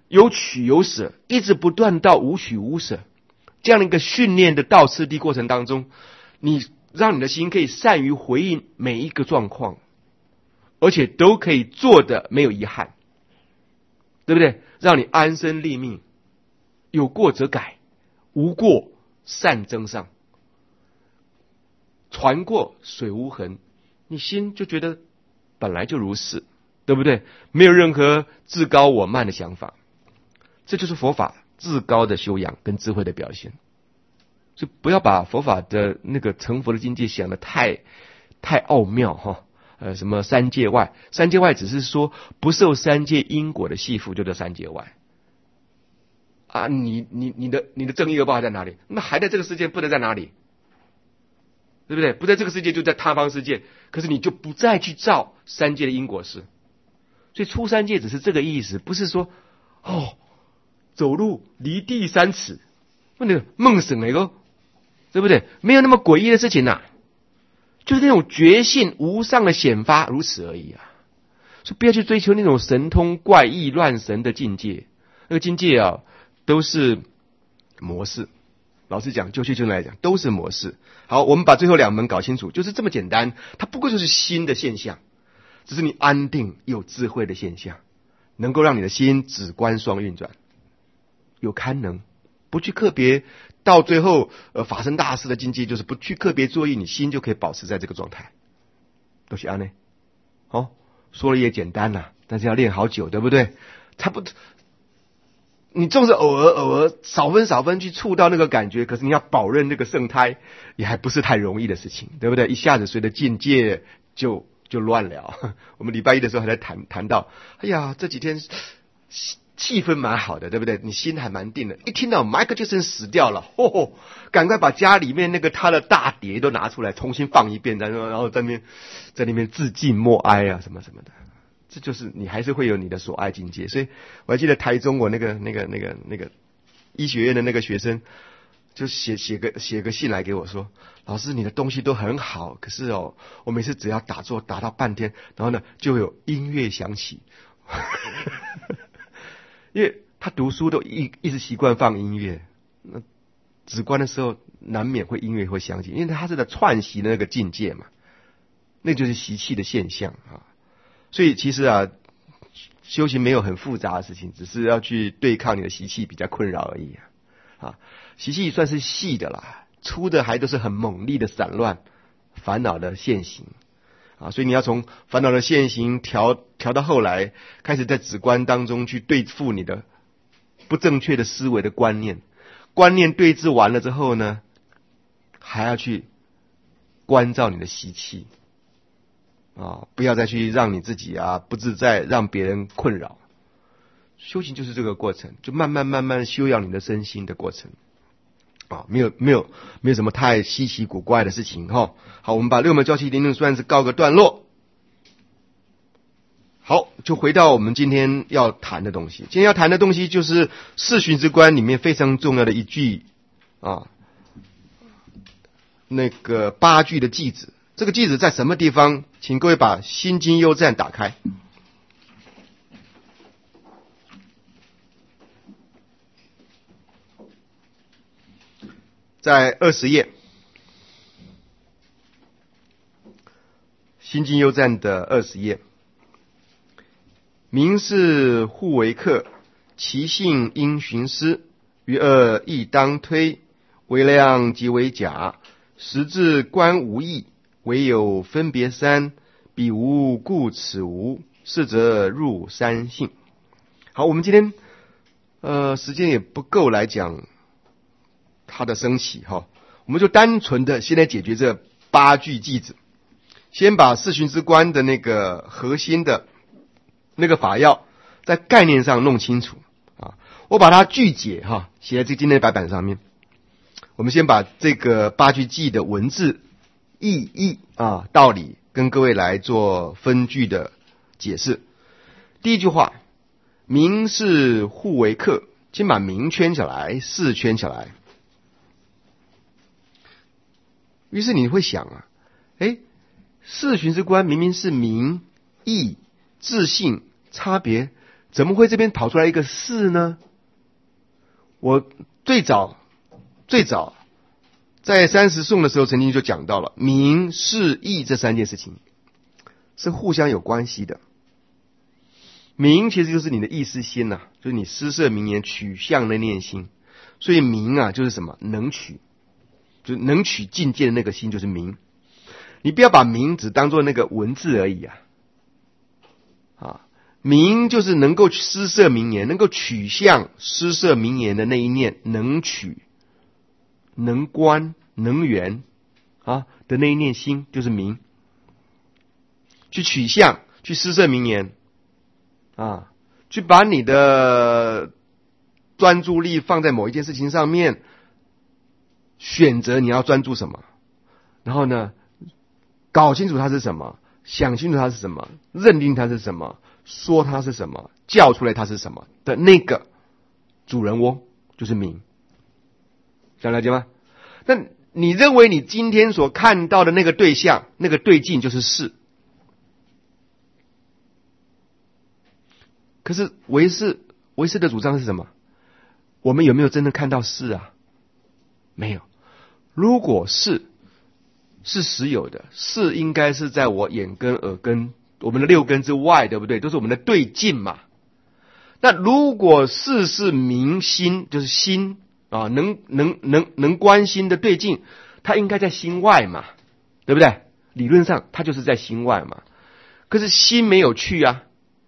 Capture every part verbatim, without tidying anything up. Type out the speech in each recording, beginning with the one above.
有取有舍，一直不断到无取无舍，这样的一个训练的道次第过程当中，你让你的心可以善于回应每一个状况，而且都可以做的没有遗憾，对不对？让你安身立命，有过则改，无过善增上，船过水无痕，你心就觉得本来就如是，对不对？没有任何自高我慢的想法，这就是佛法至高的修养跟智慧的表现。所以不要把佛法的那个成佛的境界想得太太奥妙哈。呃，什么三界外，三界外只是说不受三界因果的系缚，就叫三界外啊。你你你的你的正义恶报还在哪里？那还在这个世界，不能在哪里？对不对？不在这个世界，就在他方世界。可是你就不再去造三界的因果事，所以出三界只是这个意思，不是说哦走路离地三尺，那个梦醒了个，对不对？没有那么诡异的事情呐、啊。就是那种觉性无上的显发，如此而已啊！所以不要去追求那种神通怪异乱神的境界，那个境界啊，都是模式。老实讲，就学究来讲，都是模式。好，我们把最后两门搞清楚，就是这么简单。它不过就是心的现象，只是你安定有智慧的现象，能够让你的心止观双运转，有堪能，不去特别。到最后，呃，法身大事的境界就是不去特别作意，你心就可以保持在这个状态。都是安呢，哦，说了也简单啦，但是要练好久，对不对？他不，你纵是偶尔偶尔少分少分去触到那个感觉，可是你要保任那个圣胎，也还不是太容易的事情，对不对？一下子随着境界就就乱了。我们礼拜一的时候还在谈谈到，哎呀，这几天气氛蛮好的，对不对？你心还蛮定的。一听到迈克杰森死掉了，吼吼，赶快把家里面那个他的大碟都拿出来重新放一遍，然后然后在那边在那边自尽默哀啊什么什么的。这就是你还是会有你的所爱境界。所以我还记得台中我那个那个那个那个医学院的那个学生，就写写个写个信来给我说，老师你的东西都很好，可是哦，我每次只要打坐打到半天，然后呢就有音乐响起。因为他读书都一一直习惯放音乐，那止观的时候难免会音乐会响起，因为他是在串习的那个境界嘛，那就是习气的现象啊。所以其实啊，修行没有很复杂的事情，只是要去对抗你的习气比较困扰而已啊。啊，习气算是细的啦，粗的还都是很猛烈的散乱烦恼的现行。啊，所以你要从烦恼的现行调调到后来，开始在止观当中去对付你的不正确的思维的观念，观念对治完了之后呢，还要去关照你的习气啊，不要再去让你自己啊不自在，让别人困扰。修行就是这个过程，就慢慢慢慢修养你的身心的过程。啊，没有没有没有什么太稀奇古怪的事情哈。好，我们把六门教气灵论算是告个段落。好，就回到我们今天要谈的东西。今天要谈的东西就是四旬之观里面非常重要的一句啊，那个八句的偈子。这个偈子在什么地方？请各位把心经幽赞打开。在二十页，心经幽赞的二十页，名是互为客，其性应寻思，于二亦当推，为量即为假，实质观无异，唯有分别三，彼无故此无，是则入三性。好，我们今天呃时间也不够来讲它的升起哈，我们就单纯的先来解决这八句偈子，先把四旬之观的那个核心的那个法要在概念上弄清楚啊。我把它句解哈，写在这今天的白板上面。我们先把这个八句偈的文字意义啊道理跟各位来做分句的解释。第一句话，名是互为客，先把名圈起来，事圈起来。于是你会想啊，哎，四旬之观明明是名义自性差别， 怎么会这边跑出来一个是呢？我最早最早在三十颂的时候曾经就讲到了，名、事、意这三件事情是互相有关系的。名其实就是你的意识心呐、啊，就是你施设名言取向的念心。所以名啊就是什么？能取，就是能取境界的那个心就是名。你不要把名只当作那个文字而已啊。啊，名就是能够施设名言，能够取向施设名言的那一念，能取、能观、能圆啊的那一念心就是名。去取向，去施设名言啊，去把你的专注力放在某一件事情上面，选择你要专注什么，然后呢，搞清楚它是什么，想清楚它是什么，认定它是什么，说它是什么，叫出来它是什么的那个主人翁就是名，想了解吗？那你认为你今天所看到的那个对象，那个对境就是事，可是唯识唯识的主张是什么？我们有没有真的看到是啊？没有。如果是是实有的，是应该是在我眼根、耳根、我们的六根之外，对不对？都是我们的对境嘛。那如果是是明心，就是心啊，能能能能观心的对境，它应该在心外嘛，对不对？理论上它就是在心外嘛。可是心没有去啊。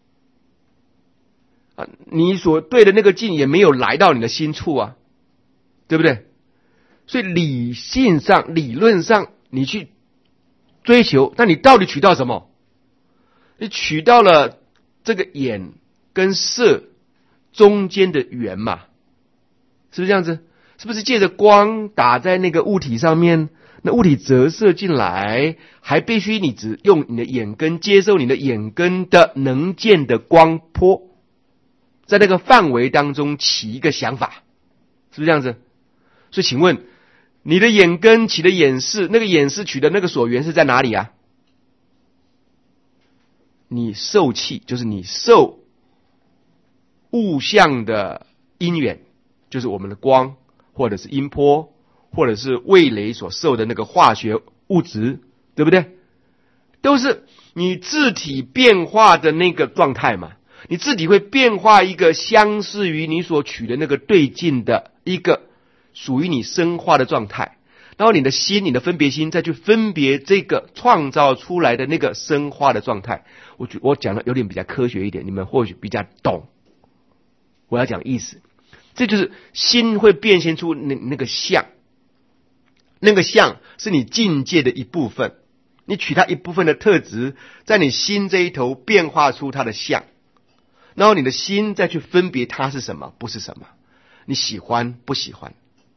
啊，你所对的那个境也没有来到你的心处啊，对不对？所以理性上、理论上，你去追求，那你到底取到什么？你取到了这个眼跟色中间的缘嘛，是不是这样子？是不是借着光打在那个物体上面，那物体折射进来，还必须你只用你的眼根接受你的眼根的能见的光波，在那个范围当中起一个想法，是不是这样子？所以请问你的眼根起的眼识，那个眼识取的那个所缘是在哪里啊？你受气，就是你受物象的因缘，就是我们的光，或者是音波，或者是味蕾所受的那个化学物质，对不对？都是你自体变化的那个状态嘛。你自己会变化一个相似于你所取的那个对境的一个属于你生化的状态，然后你的心，你的分别心再去分别这个创造出来的那个生化的状态。我我讲的有点比较科学一点，你们或许比较懂我要讲的意思。这就是心会变现出那那个相，那个相是你境界的一部分，你取它一部分的特质，在你心这一头变化出它的相。然后你的心再去分别它是什么，不是什么，你喜欢不喜欢。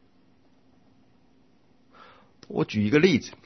我举一个例子，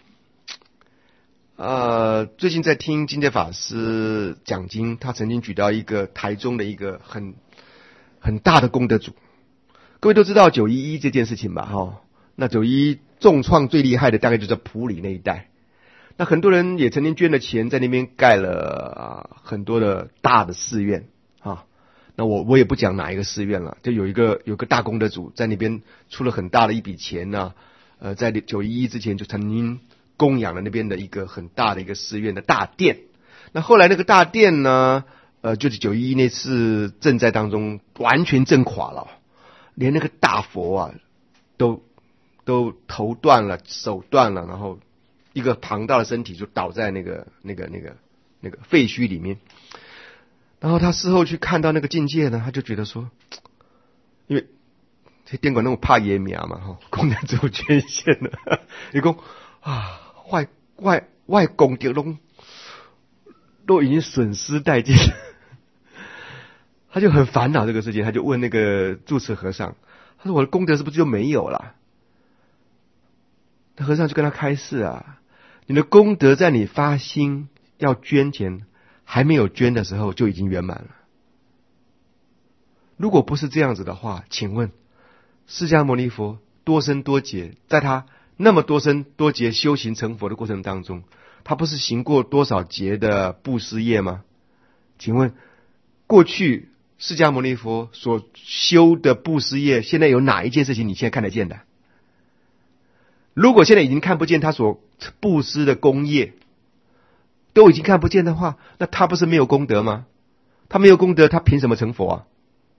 呃，最近在听金戒法师讲经，他曾经举到一个台中的一个很很大的功德主。各位都知道九一一这件事情吧？哈，那九一一重创最厉害的大概就在埔里那一带。那很多人也曾经捐了钱，在那边盖了、呃、很多的大的寺院。啊，那我我也不讲哪一个寺院了，就有一个有个大功德主在那边出了很大的一笔钱呢、啊，呃，在九一一之前就曾经供养了那边的一个很大的一个寺院的大殿。那后来那个大殿呢，呃，就是九一一那次震灾当中完全震垮了，连那个大佛啊都都头断了，手断了，然后一个庞大的身体就倒在那个那个那个那个废墟里面。然后他事后去看到那个境界呢，他就觉得说，因为这电管那种怕野苗嘛，哈，功德主捐献了，一共啊，外外外功德都都已经损失殆尽，他就很烦恼这个事情，他就问那个住持和尚，他说我的功德是不是就没有了？那和尚就跟他开示啊，你的功德在你发心要捐钱还没有捐的时候就已经圆满了。如果不是这样子的话，请问释迦牟尼佛多生多劫，在他那么多生多劫修行成佛的过程当中，他不是行过多少劫的布施业吗？请问过去释迦牟尼佛所修的布施业，现在有哪一件事情你现在看得见的？如果现在已经看不见他所布施的功业，都已经看不见的话，那他不是没有功德吗？他没有功德，他凭什么成佛啊？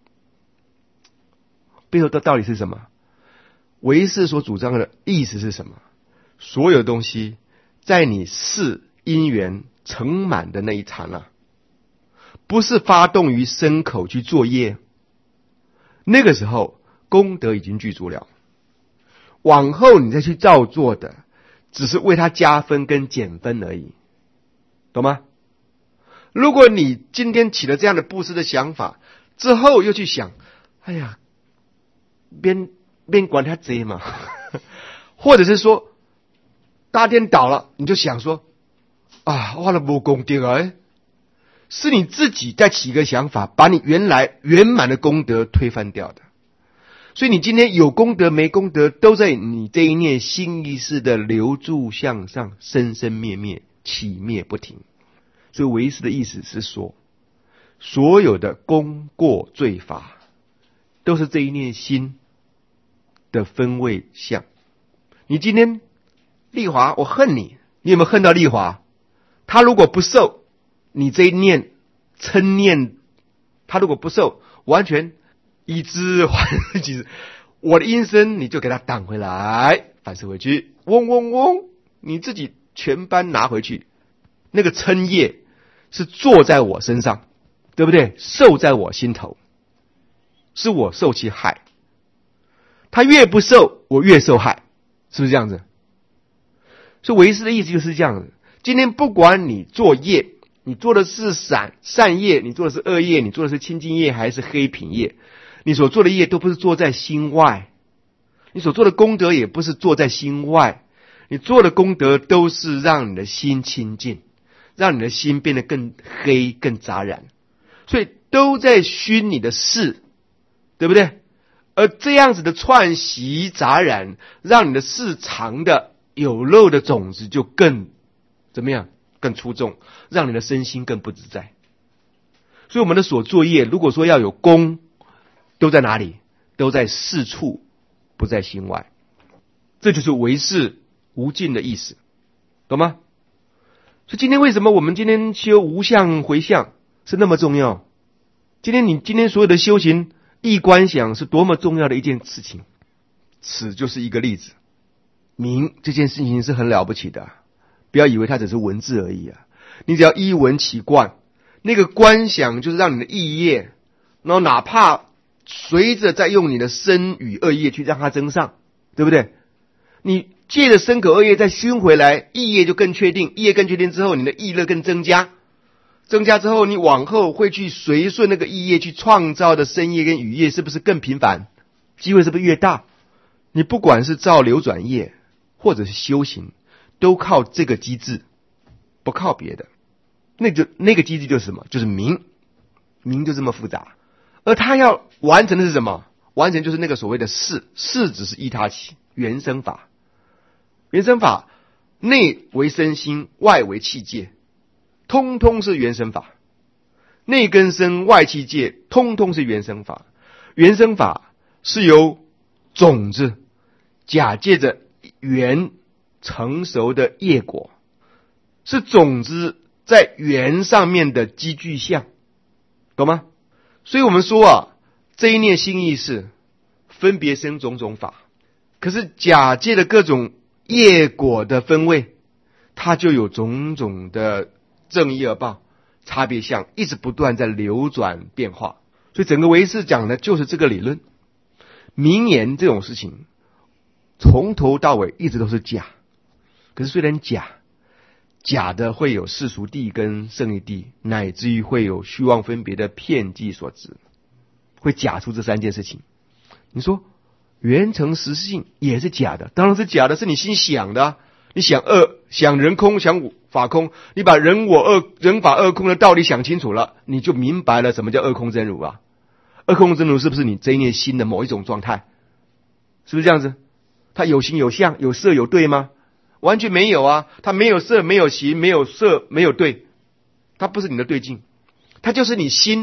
背后的道理是什么？唯识所主张的意思是什么？所有东西在你世因缘成满的那一刹那，不是发动于身口去作业，那个时候功德已经具足了，往后你再去照做的只是为它加分跟减分而已，懂吗？如果你今天起了这样的布施的想法之后，又去想，哎呀，边边管他贼嘛，或者是说大颠倒了，你就想说啊，我了没功德啊，是你自己在起一个想法，把你原来圆满的功德推翻掉的。所以你今天有功德没功德，都在你这一念心意识的流注向上，生生灭灭，起灭不停。所以唯识的意思是说，所有的功过罪法都是这一念心的分位相。你今天丽华，我恨你，你有没有恨到丽华？他如果不受，你这一念嗔念，他如果不受，完全以之还之，我的阴身你就给他挡回来，反射回去，嗡嗡嗡，你自己全班拿回去。那个嗔业是坐在我身上，对不对？受在我心头，是我受其害。他越不受，我越受害，是不是这样子？所以唯识的意思就是这样子。今天不管你做业，你做的是善善业，你做的是恶业，你做的是清净业还是黑品业，你所做的业都不是做在心外，你所做的功德也不是做在心外，你做的功德都是让你的心清净，让你的心变得更黑更杂染，所以都在熏你的事，对不对？而这样子的串习杂染，让你的事藏的有漏的种子就更怎么样？更出众，让你的身心更不自在。所以我们的所作业，如果说要有功，都在哪里？都在事处，不在心外。这就是唯识无尽的意思，懂吗？所以今天为什么我们今天修无相回向是那么重要？今天你今天所有的修行意观想是多么重要的一件事情，此就是一个例子。明这件事情是很了不起的，不要以为它只是文字而已啊！你只要依文起观，那个观想就是让你的意业，然后哪怕随着再用你的身语恶业去让它增上，对不对？你借着身口恶业再熏回来，意业就更确定，意业更确定之后，你的意乐更增加，增加之后，你往后会去随顺那个意业去创造的身业跟语业，是不是更频繁？机会是不是越大？你不管是造流转业或者是修行，都靠这个机制，不靠别的。那就那个机制就是什么？就是明，明就这么复杂。而他要完成的是什么？完成就是那个所谓的事，事只是依他起原生法。原生法内为身心，外为气界，通通是原生法。内跟身，外气界，通通是原生法。原生法是由种子假借着缘成熟的业果，是种子在缘上面的积聚相，懂吗？所以我们说啊，这一念心意识分别生种种法，可是假借的各种业果的分位，它就有种种的正义恶报差别相，一直不断在流转变化。所以整个唯识讲的就是这个理论。名言这种事情从头到尾一直都是假，可是虽然假，假的会有世俗谛跟胜义谛，乃至于会有虚妄分别的片剂所致，会假出这三件事情。你说缘成实性也是假的，当然是假的，是你心想的啊。你想恶，想人空，想法空，你把人我二人法二空的道理想清楚了，你就明白了什么叫二空真如啊。二空真如是不是你这一念心的某一种状态？是不是这样子？它有形有相，有色有对吗？完全没有啊，它没有色没有形没有色没有对，它不是你的对境，它就是你心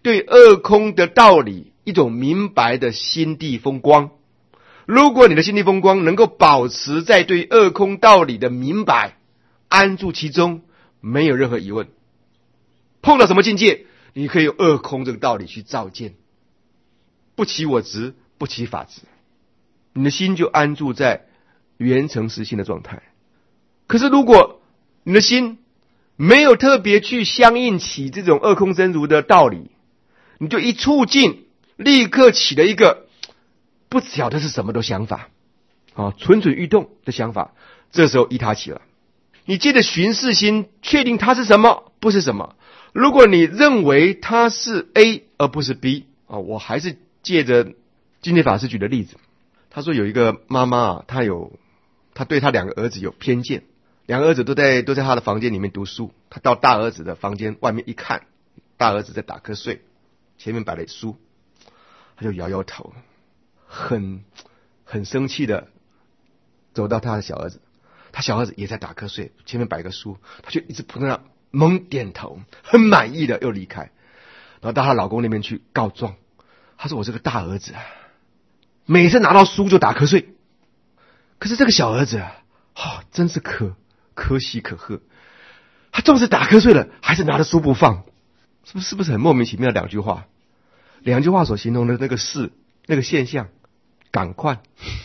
对二空的道理一种明白的心地风光。如果你的心地风光能够保持在对二空道理的明白，安住其中，没有任何疑问，碰到什么境界，你可以用二空这个道理去照见，不起我执，不起法执，你的心就安住在圆成实性的状态。可是如果你的心没有特别去相应起这种二空真如的道理，你就一触境立刻起了一个不晓得是什么的想法，啊，蠢蠢欲动的想法，这时候依他起了。你借着寻视心确定它是什么，不是什么。如果你认为它是 A 而不是 B， 啊，我还是借着净戒法师举的例子，他说有一个妈妈啊，她有她对她两个儿子有偏见，两个儿子都在都在她的房间里面读书，她到大儿子的房间外面一看，大儿子在打瞌睡，前面摆了书，他就摇摇头，很很生气的走到他的小儿子，他小儿子也在打瞌睡，前面摆个书，他就一直扑在那猛点头，很满意的又离开，然后到她老公那边去告状。他说我这个大儿子啊，每次拿到书就打瞌睡，可是这个小儿子啊，哦，真是可可喜可贺，他纵使打瞌睡了，还是拿着书不放，是不是是不是很莫名其妙的两句话？两句话所形容的那个事，那个现象，赶快，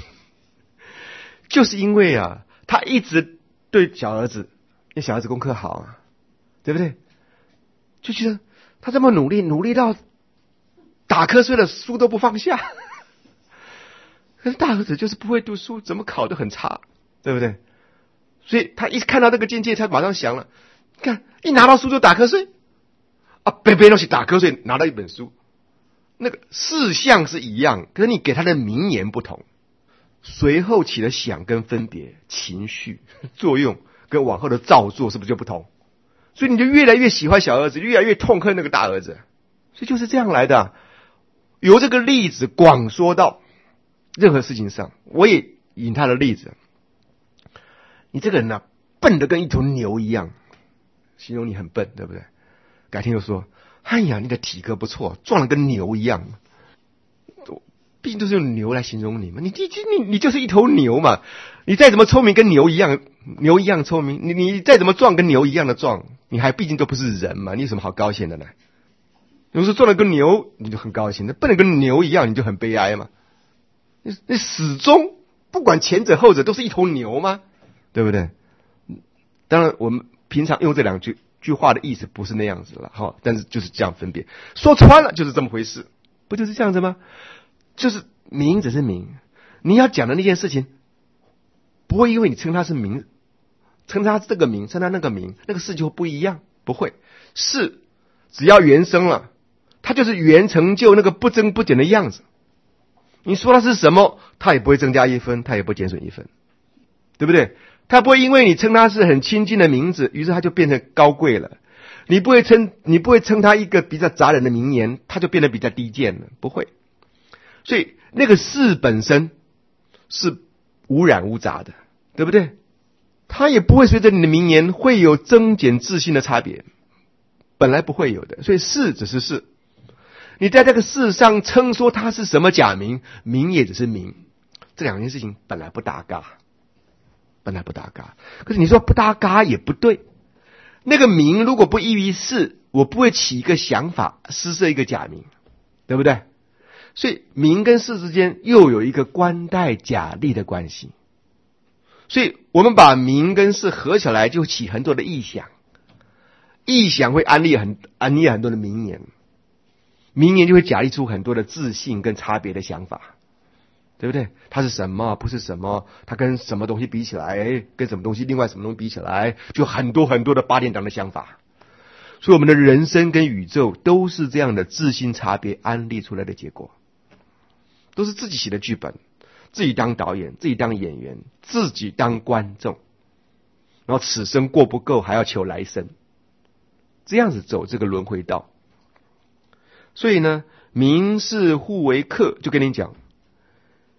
就是因为啊，他一直对小儿子，因为小儿子功课好啊，对不对？就觉得他这么努力，努力到打瞌睡了，书都不放下。可是大儿子就是不会读书，怎么考得很差，对不对？所以他一看到这个境界，他马上想了，看一拿到书就打瞌睡啊，别别东西打瞌睡，拿到一本书，那个事项是一样，可是你给他的名言不同，随后起了想跟分别情绪作用，跟往后的造作是不是就不同？所以你就越来越喜欢小儿子，越来越痛恨那个大儿子，所以就是这样来的。由这个例子广说到任何事情上，我也引他的例子。你这个人啊，笨得跟一头牛一样，形容你很笨，对不对？改天又说，哎呀，你的体格不错，壮得跟牛一样。毕竟都是用牛来形容你嘛，你你你你就是一头牛嘛，你再怎么聪明跟牛一样，牛一样聪明，你你再怎么壮跟牛一样的壮，你还毕竟都不是人嘛，你有什么好高兴的呢？如果说壮得跟牛，你就很高兴；那笨得跟牛一样，你就很悲哀嘛。你你始终不管前者后者都是一头牛吗？对不对？当然，我们平常用这两句句话的意思不是那样子了哈，但是就是这样分别，说穿了就是这么回事，不就是这样子吗？就是名只是名，你要讲的那件事情，不会因为你称它是名，称它这个名，称它那个名，那个事就不一样，不会。是只要原生了，它就是原成就那个不增不减的样子。你说它是什么，它也不会增加一分，它也不会减损一分，对不对？它不会因为你称它是很亲近的名字，于是它就变成高贵了。你不会称你不会称它一个比较杂人的名言，它就变得比较低贱了，不会。所以那个事本身是无染无杂的，对不对？它也不会随着你的名言会有增减自信的差别，本来不会有的。所以事只是事，你在这个事上称说它是什么假名，名也只是名，这两件事情本来不搭嘎，本来不搭嘎。可是你说不搭嘎也不对，那个名如果不依于事，我不会起一个想法施设一个假名，对不对？所以名跟事之间又有一个官代假立的关系，所以我们把名跟事合起来，就起很多的意想，意想会安立很安立很多的名言，名言就会假立出很多的自信跟差别的想法，对不对？它是什么，不是什么，它跟什么东西比起来，跟什么东西另外什么东西比起来，就很多很多的八点档的想法。所以我们的人生跟宇宙都是这样的自信差别安立出来的结果，都是自己写的剧本，自己当导演，自己当演员，自己当观众，然后此生过不够还要求来生，这样子走这个轮回道。所以呢，名事互为客，就跟你讲，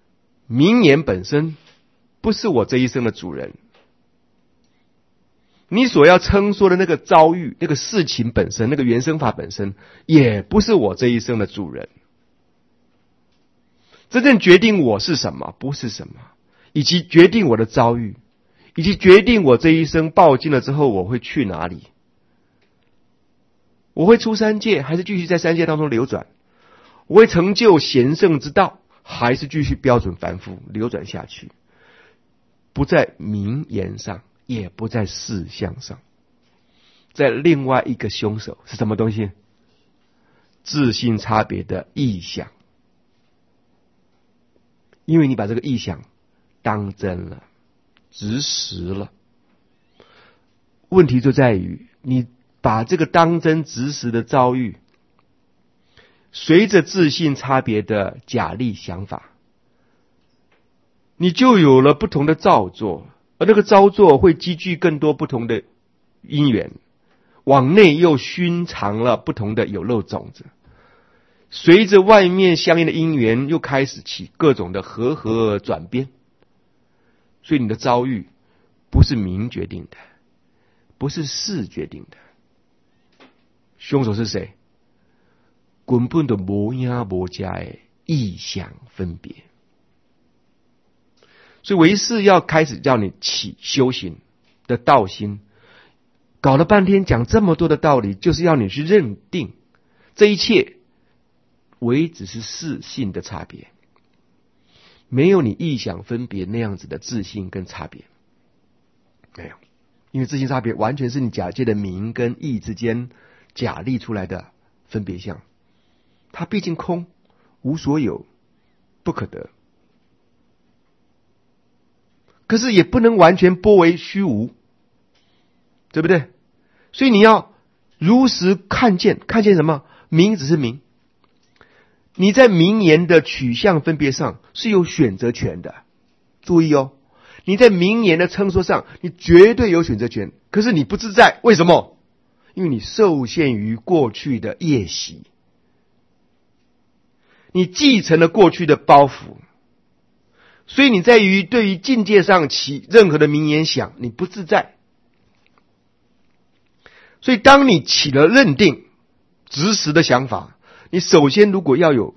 名言本身不是我这一生的主人， 你所要称说的那个遭遇、那个事情本身、那个原生法本身，也不是我这一生的主人。真正决定我是什么，不是什么，以及决定我的遭遇，以及决定我这一生报尽了之后我会去哪里，我会出三界，还是继续在三界当中流转？我会成就贤圣之道，还是继续标准凡夫流转下去？不在名言上，也不在事相上，在另外一个凶手是什么东西？自性差别的意想。因为你把这个意想当真了，执实了，问题就在于你把这个当真执实的遭遇，随着自性差别的假立想法，你就有了不同的造作，而那个造作会积聚更多不同的因缘，往内又熏藏了不同的有漏种子，随着外面相应的因缘又开始起各种的和合转变，所以你的遭遇不是名决定的，不是事决定的。凶手是谁？根本就无影无家的意想分别。所以唯是要开始叫你起修行的道心，搞了半天讲这么多的道理，就是要你去认定这一切唯只是事性的差别，没有你意想分别那样子的自性跟差别，没有，因为自性差别完全是你假借的名跟意之间假立出来的分别相，它毕竟空，无所有，不可得，可是也不能完全拨为虚无，对不对？所以你要如实看见，看见什么？名只是名，你在名言的取向分别上是有选择权的，注意哦，你在名言的称说上你绝对有选择权，可是你不自在，为什么？因为你受限于过去的业习，你继承了过去的包袱，所以你在于对于境界上起任何的名言想，你不自在。所以当你起了认定执实的想法，你首先如果要有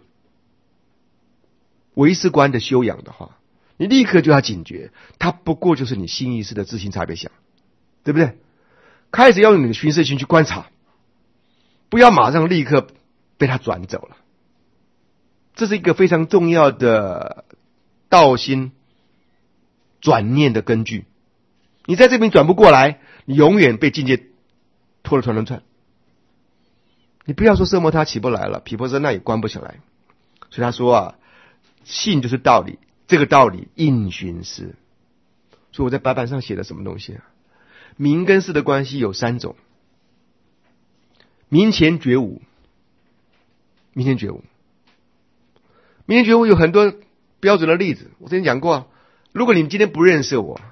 唯识观的修养的话，你立刻就要警觉，它不过就是你心意识的自性差别想，对不对？开始要用你的寻视心去观察，不要马上立刻被它转走了。这是一个非常重要的道心转念的根据。你在这边转不过来，你永远被境界拖了团团转。你不要说色魔他起不来了，毗婆舍那也关不起来。所以他说啊，性就是道理，这个道理应寻思。所以我在白板上写的什么东西啊？名跟事的关系有三种：名前觉悟，名前觉悟，名前觉悟有很多标准的例子。我之前讲过，如果你们今天不认识我，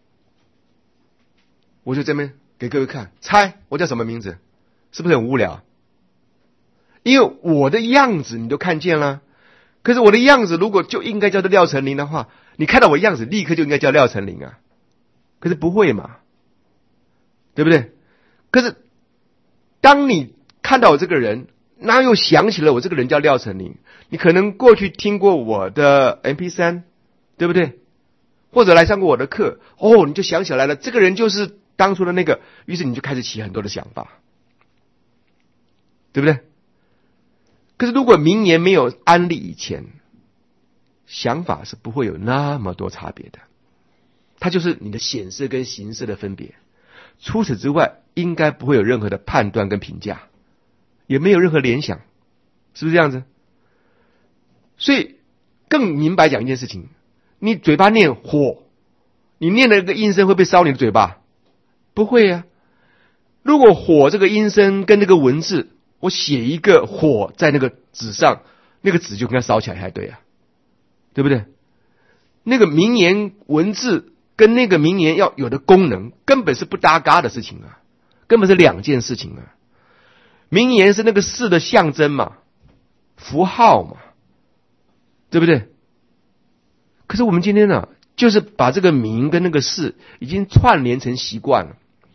我就这边给各位看，猜我叫什么名字，是不是很无聊？因为我的样子你都看见了，可是我的样子如果就应该叫做廖成林的话，你看到我样子立刻就应该叫廖成林啊，可是不会嘛，对不对？可是当你看到我这个人，那又想起了我这个人叫廖成林，你可能过去听过我的 M P 三， 对不对？或者来上过我的课，哦，你就想起来了，这个人就是当初的那个，于是你就开始起很多的想法，对不对？可是如果名言没有安立以前，想法是不会有那么多差别的，它就是你的显色跟形色的分别，除此之外应该不会有任何的判断跟评价，也没有任何联想，是不是这样子？所以更明白讲一件事情，你嘴巴念火，你念的一个音声会不会烧你的嘴巴？不会啊。如果火这个音声跟这个文字，我写一个火在那个纸上，那个纸就跟它烧起来才对啊，对不对？那个名言文字跟那个名言要有的功能根本是不搭嘎的事情啊，根本是两件事情啊。名言是那个事的象征嘛，符号嘛，对不对？可是我们今天呢、啊，就是把这个名跟那个事已经串联成习惯了，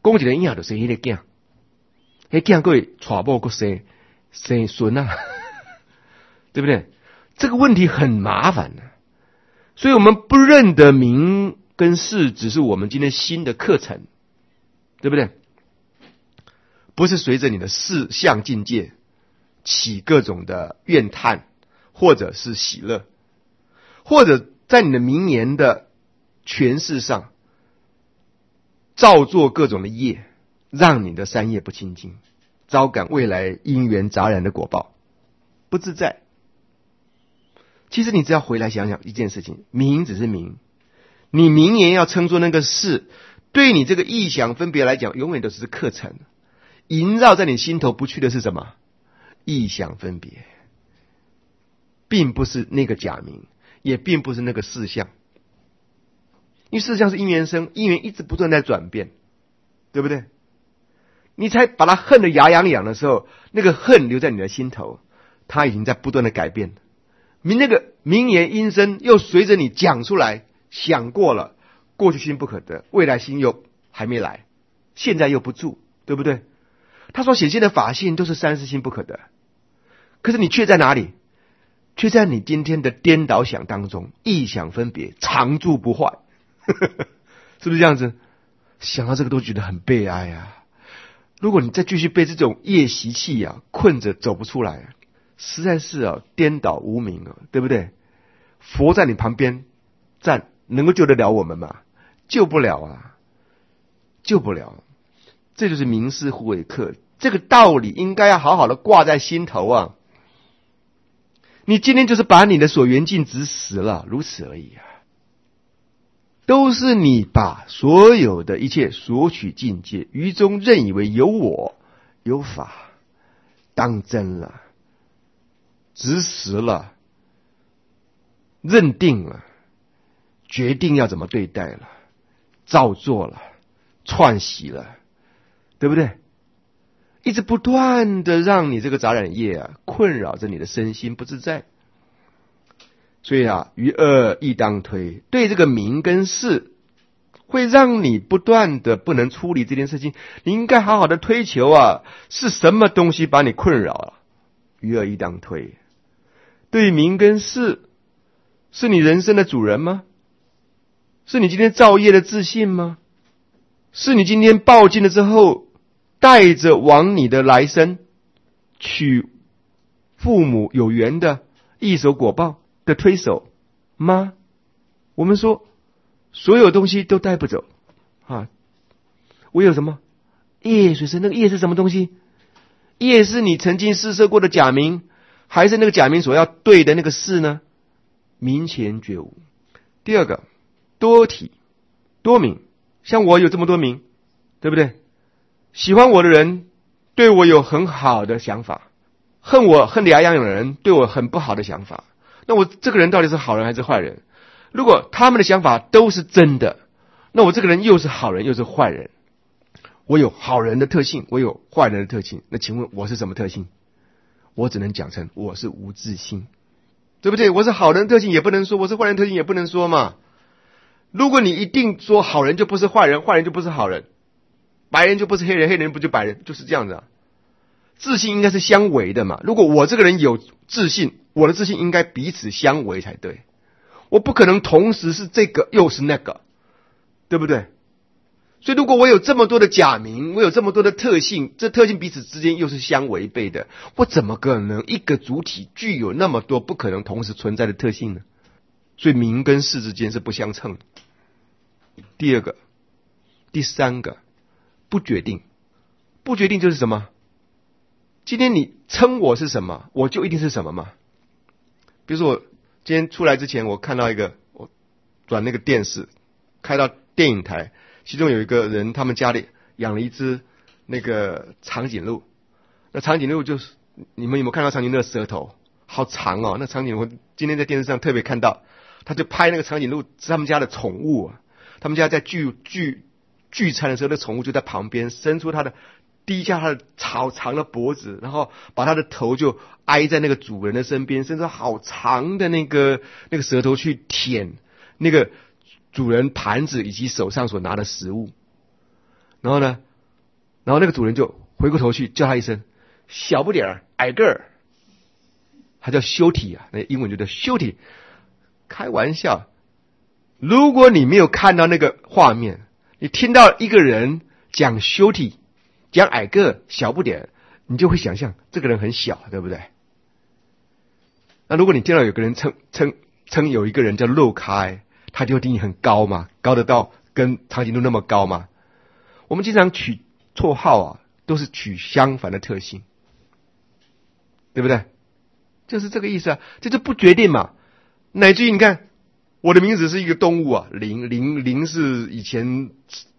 讲一个影就生迄个囝，迄囝佫会娶某佫生生孙啊，对不对？这个问题很麻烦的、啊，所以我们不认得名跟事，只是我们今天新的课程，对不对？不是随着你的事相境界起各种的怨叹，或者是喜乐，或者在你的名言的诠释上造作各种的业，让你的三业不清净，招感未来因缘杂染的果报，不自在。其实你只要回来想想一件事情，名只是名，你名言要称作那个事，对你这个意想分别来讲，永远都是课程。萦绕在你心头不去的是什么？意想分别，并不是那个假名，也并不是那个事项。因为事项是因缘生，因缘一直不断在转变，对不对？你才把它恨得牙痒痒的时候，那个恨留在你的心头，它已经在不断的改变。明那个名言音声又随着你讲出来，想过了，过去心不可得，未来心又还没来，现在又不住，对不对？他所显现的法性都是三世心不可得，可是你却在哪里？却在你今天的颠倒想当中，意想分别，常住不坏，是不是这样子？想到这个都觉得很悲哀啊！如果你再继续被这种业习气啊困着走不出来，实在是啊颠倒无明啊，对不对？佛在你旁边站，能够救得了我们吗？救不了啊，救不了。这就是明师护卫课，这个道理应该要好好的挂在心头啊！你今天就是把你的所缘境执实了，如此而已啊！都是你把所有的一切索取境界，于中认以为有我有法，当真了，执实了，认定了，决定要怎么对待了，照做了，串习了，对不对？一直不断的让你这个杂染业啊困扰着你的身心不自在。所以啊，于恶亦当推，对这个名跟事会让你不断的不能处理这件事情，你应该好好的推求啊，是什么东西把你困扰了？于恶亦当推。对名跟事，是你人生的主人吗？是你今天造业的自信吗？是你今天报尽了之后带着往你的来生取父母有缘的一手果报的推手吗？我们说所有东西都带不走啊，唯有什么业随身。那个业是什么东西？业是你曾经施设过的假名，还是那个假名所要对的那个事呢？名前觉悟。第二个，多体多名，像我有这么多名，对不对？喜欢我的人对我有很好的想法，恨我恨得牙痒痒的人对我很不好的想法，那我这个人到底是好人还是坏人？如果他们的想法都是真的，那我这个人又是好人又是坏人。我有好人的特性，我有坏人的特性，那请问我是什么特性？我只能讲成我是无自性，对不对？我是好人的特性也不能说，我是坏人的特性也不能说嘛。如果你一定说好人就不是坏人，坏人就不是好人，白人就不是黑人，黑人不就白人，就是这样子啊。自信应该是相违的嘛。如果我这个人有自信，我的自信应该彼此相违才对。我不可能同时是这个又是那个，对不对？所以如果我有这么多的假名，我有这么多的特性，这特性彼此之间又是相违背的，我怎么可能一个主体具有那么多不可能同时存在的特性呢？所以名跟事之间是不相称的。第二个，第三个，不决定。不决定就是什么？今天你称我是什么，我就一定是什么吗？比如说我今天出来之前，我看到一个，我转那个电视，开到电影台，其中有一个人，他们家里养了一只那个长颈鹿。那长颈鹿就是，你们有没有看到长颈鹿的舌头好长哦？那长颈鹿我今天在电视上特别看到，他就拍那个长颈鹿是他们家的宠物啊。他们家在聚聚聚餐的时候，那宠物就在旁边伸出它的低下它的好长的脖子，然后把它的头就挨在那个主人的身边，伸出好长的那个那个舌头去舔那个主人盘子以及手上所拿的食物。然后呢， 然后那个主人就回过头去叫他一声小不点儿矮个儿，他叫修体啊，那英文就叫修体。开玩笑，如果你没有看到那个画面，你听到一个人讲修体，讲矮个小不点，你就会想象这个人很小，对不对？那如果你听到有个人称称称有一个人叫肉开，他就定义很高嘛，高得到跟长颈鹿那么高嘛。我们经常取绰号啊，都是取相反的特性，对不对？就是这个意思啊，这就不决定嘛。乃至于你看，我的名字是一个动物啊，灵灵灵是以前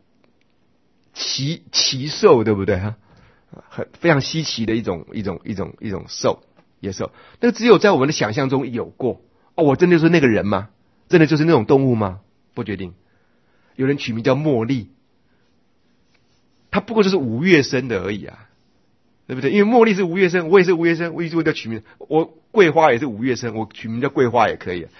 奇奇兽，对不对哈？很非常稀奇的一种一种一种一种兽，野兽。那个只有在我们的想象中有过。哦，我真的就是那个人吗？真的就是那种动物吗？不决定。有人取名叫茉莉，他不过就是五月生的而已啊，对不对？因为茉莉是五月生，我也是五月生，我一直为了取名，我桂花也是五月生，我取名叫桂花也可以。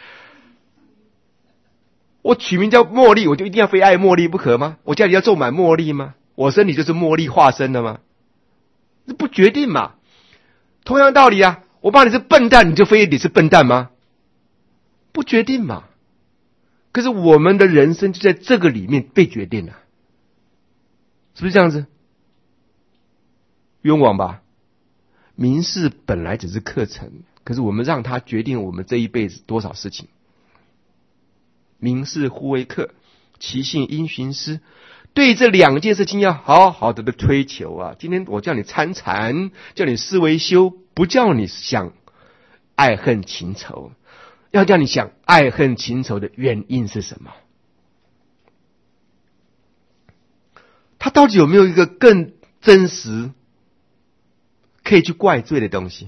我取名叫茉莉，我就一定要非爱茉莉不可吗？我家里要种满茉莉吗？我身体就是茉莉化身的吗？这不决定嘛。同样道理啊，我骂你是笨蛋，你就非得是笨蛋吗？不决定嘛。可是我们的人生就在这个里面被决定了，是不是这样子？冤枉吧？民事本来只是课程，可是我们让它决定我们这一辈子多少事情。民事互为课，其性因循师。对这两件事情要好好的的追求啊！今天我叫你参禅，叫你思维修，不叫你想爱恨情仇，要叫你想爱恨情仇的原因是什么？他到底有没有一个更真实可以去怪罪的东西？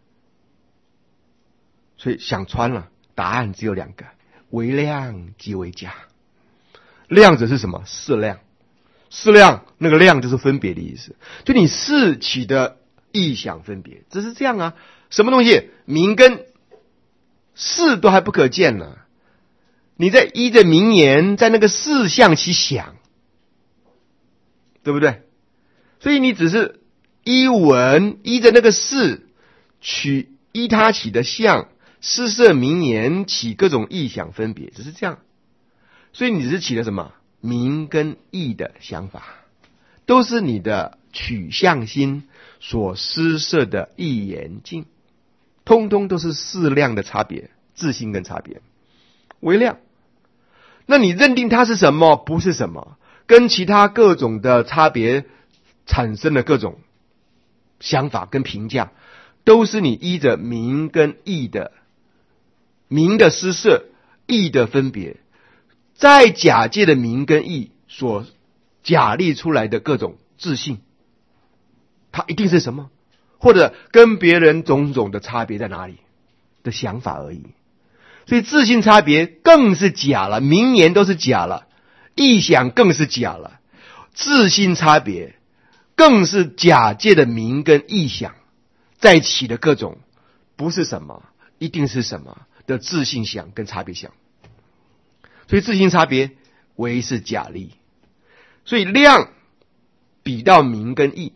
所以想穿了，答案只有两个：为量即为假。量者是什么？适量。适量，那个量就是分别的意思，就你事起的意想分别，只是这样啊。什么东西名跟事都还不可见呢？你在依着名言，在那个事项起想，对不对？所以你只是依文依着那个事取依他起的相，施设名言起各种意想分别，只是这样。所以你只是起了什么？名跟义的想法，都是你的取向心所施设的意言境，通通都是适量的差别，自性跟差别。为量，那你认定它是什么？不是什么，跟其他各种的差别产生的各种想法跟评价，都是你依着名跟义的名的施设，义的分别，在假借的名跟义所假立出来的各种自信，它一定是什么？或者跟别人种种的差别在哪里的想法而已。所以自信差别更是假了，名言都是假了，意想更是假了，自信差别更是假借的名跟意想在起的各种不是什么，一定是什么的自信想跟差别想。所以自性差别为是假立，所以量比到名跟义，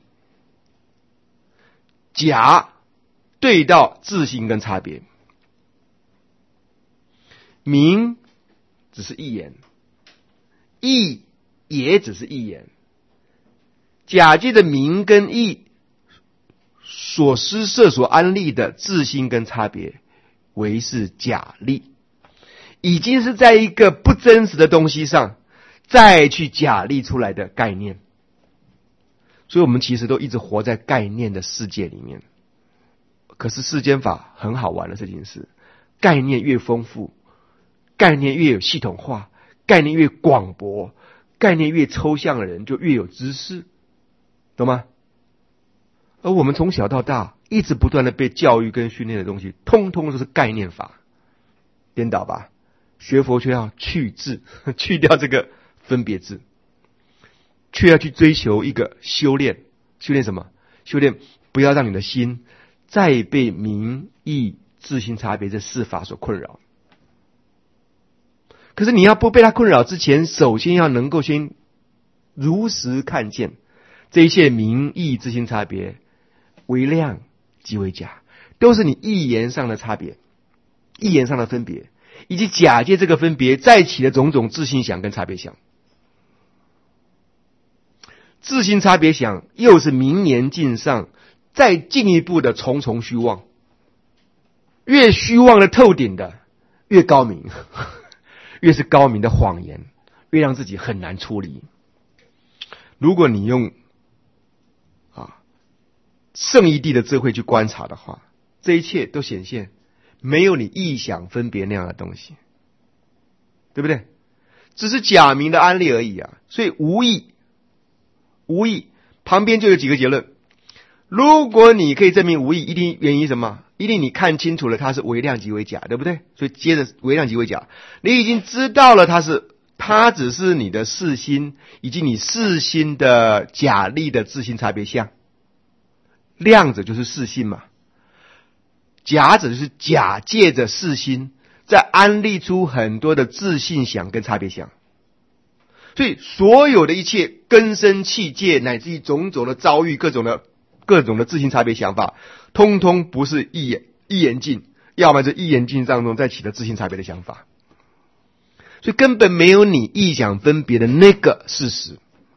假对到自性跟差别。名只是一言，义也只是一言。假借的名跟义所施设所安立的自性跟差别为是假立，已经是在一个不真实的东西上再去假立出来的概念。所以我们其实都一直活在概念的世界里面。可是世间法很好玩的事情是，概念越丰富，概念越有系统化，概念越广博，概念越抽象的人就越有知识，懂吗？而我们从小到大一直不断的被教育跟训练的东西，通通都是概念法，颠倒吧？学佛却要去字，去掉这个分别字，却要去追求一个修炼。修炼什么？修炼不要让你的心再被名义自性差别这四法所困扰。可是你要不被它困扰之前，首先要能够先如实看见， 这一切名义之心差别，为量即为假，都是你意言上的差别，意言上的分别，以及假借这个分别再起的种种自心想跟差别想。自心差别想又是明年尽上再进一步的重重虚妄，越虚妄的透顶的越高明，越是高明的谎言，越让自己很难出离。如果你用啊圣义谛的智慧去观察的话，这一切都显现没有你臆想分别那样的东西，对不对？只是假名的安例而已啊。所以无义，无义旁边就有几个结论。如果你可以证明无义，一定原因什么？一定你看清楚了它是为量即为假，对不对？所以接着为量即为假，你已经知道了它是它只是你的视心以及你视心的假立的自心差别相。量者就是视心嘛，假者就是假借着视心再安立出很多的自信想跟差别想。所以所有的一切根深器界乃至于种种的遭遇，各种的各种的自性差别想法，通通不是一言一言尽，要么是一言尽当中再起的自性差别的想法。所以根本没有你臆想分别的那个事实，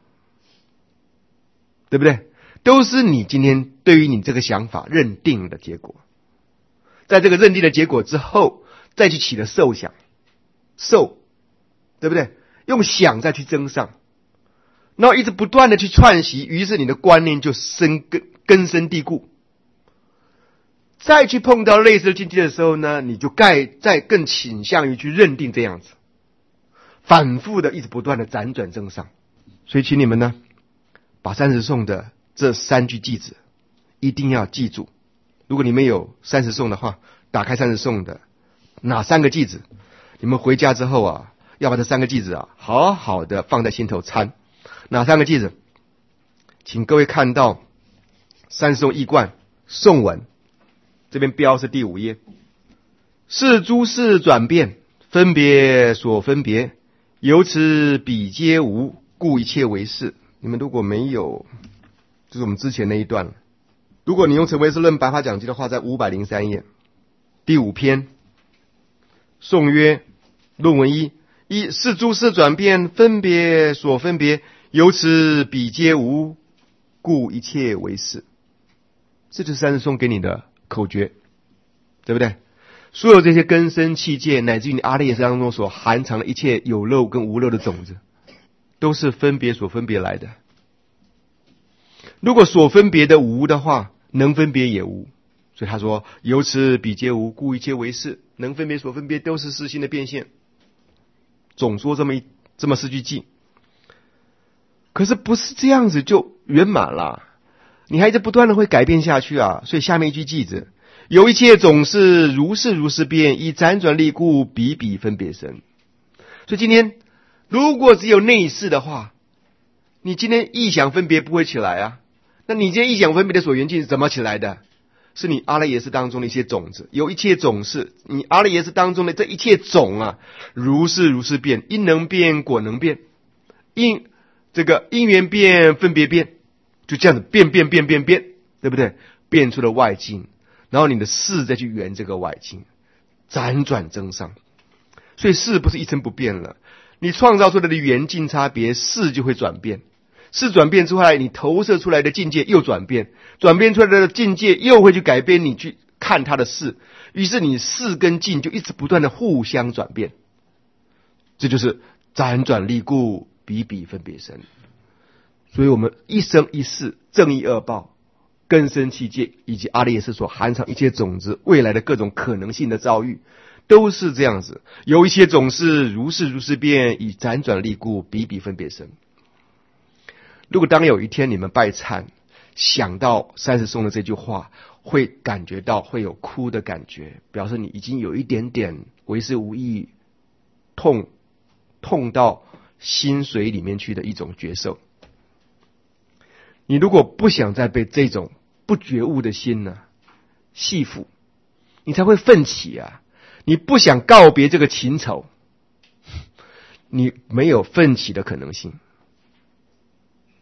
对不对？都是你今天对于你这个想法认定的结果，在这个认定的结果之后再去起的受想，受，对不对？用想再去增上，然后一直不断的去串习，于是你的观念就深根根深蒂固。再去碰到类似的境界的时候呢，你就盖再更倾向于去认定这样子，反复的一直不断的辗转增上。所以请你们呢，把三十颂的这三句偈子一定要记住。如果你们有三十颂的话，打开三十颂的哪三个偈子，你们回家之后啊，要把这三个偈子啊好好的放在心头参。哪三个偈子？请各位看到三十颂义贯颂文，这边标是第五页。是诸事转变，分别所分别，由此彼皆无，故一切为是。你们如果没有，就是我们之前那一段了。如果你用成唯识论白话讲记的话，在五百零三页第五篇颂曰：论文一，一是诸事转变，分别所分别，由此彼皆无，故一切为是。这就是三十颂给你的口诀，对不对？所有这些根深器界，乃至于你阿赖耶识当中所含藏的一切有漏跟无漏的种子，都是分别所分别来的。如果所分别的无的话，能分别也无。所以他说：由此彼皆无，故一切为是。能分别所分别都是实心的变现。总说这么一这么四句偈，可是不是这样子就圆满了，你还是不断的会改变下去啊。所以下面一句偈子：由一切总是如是如是变，以辗转力故，彼彼分别生。所以今天如果只有内视的话，你今天臆想分别不会起来啊。那你今天臆想分别的所缘境是怎么起来的？是你阿赖耶识当中的一些种子，有一切种是你阿赖耶识当中的这一切种啊，如是如是变，因能变果能变，因这个因缘变分别变，就这样子变变变变变，对不对？变出了外境，然后你的识再去圆这个外境，辗转增上。所以识不是一成不变了，你创造出来的缘境差别，识就会转变。识转变出来，你投射出来的境界又转变，转变出来的境界又会去改变你去看它的识，于是你识跟境就一直不断的互相转变。这就是辗转力故，彼彼分别生。所以我们一生一世正义恶报、根深器界以及阿赖耶识所含藏一切种子未来的各种可能性的遭遇，都是这样子。有一些总是如是如是变，以辗转力故，彼彼分别生。如果当有一天你们拜忏，想到三十颂的这句话，会感觉到会有哭的感觉，表示你已经有一点点为是无益，痛痛到心髓里面去的一种觉受。你如果不想再被这种不觉悟的心呢系缚，你才会奋起啊！你不想告别这个情仇，你没有奋起的可能性。